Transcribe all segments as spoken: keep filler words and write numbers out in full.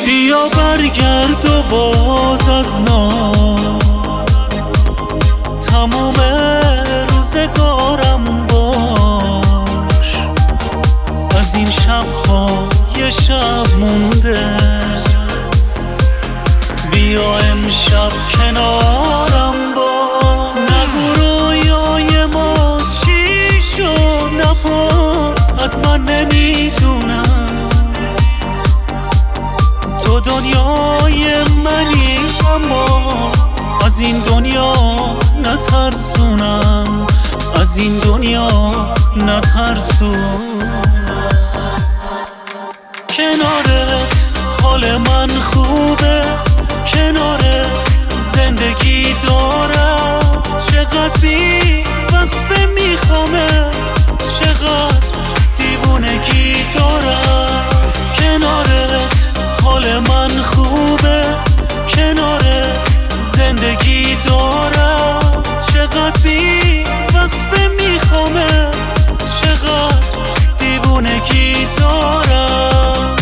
بیا برگرد و باز از ناز تموم روزگارم باش. از این شب‌ها یه شب مونده، بیا امشب کنارم باش. نگو رویای ما چی شد، نپرس از من نمیدونم. تو دنیای منی اما از این دنیا نترسونم، از این دنیا نترسونم. کنارت حال من خوبه، کنارت زندگی دارم. چقدر بی وقفه میخوامه، چقدر دیوونگی دارم. کنارت حال من خوبه، کنارت زندگی دارم. چقدر بی وقفه میخوامه، چقدر دیوونگی دارم.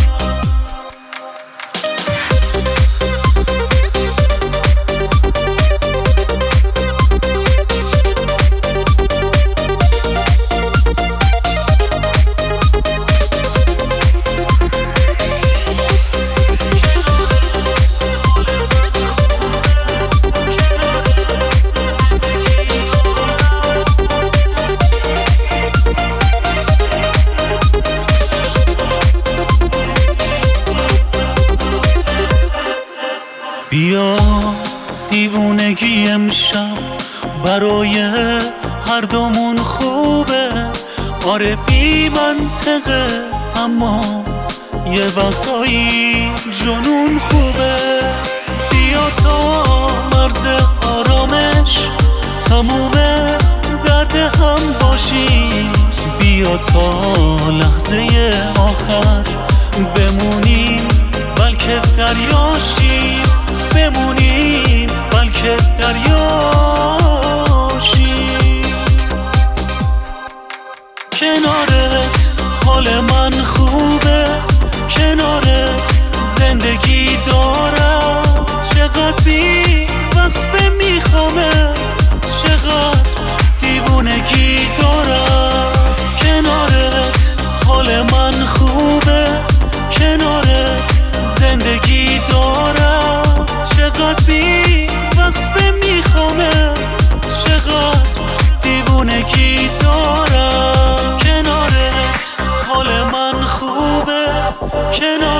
بیا دیوونگی امشب برای هر دومون خوبه. آره بی منطقه اما یه وقتایی جنون خوبه. بیا تا مرز آرامش تموم درد هم باشیم. بیا تا لحظه آخر بمونیم، بلکه دریاشیم. بمونیم بلکه دریاشیم. کنارت حال من خوبه، کنارت زندگی دارم. چقدر بی وقفه میخوامه، چقدر دیوونگی دارم. کنارت حال من خوبه، کنارت زندگی دارم. چقدر بی وقفه میخوامه، چقدر دیوونگی دارم. کنارت حال من خوبه، کنارت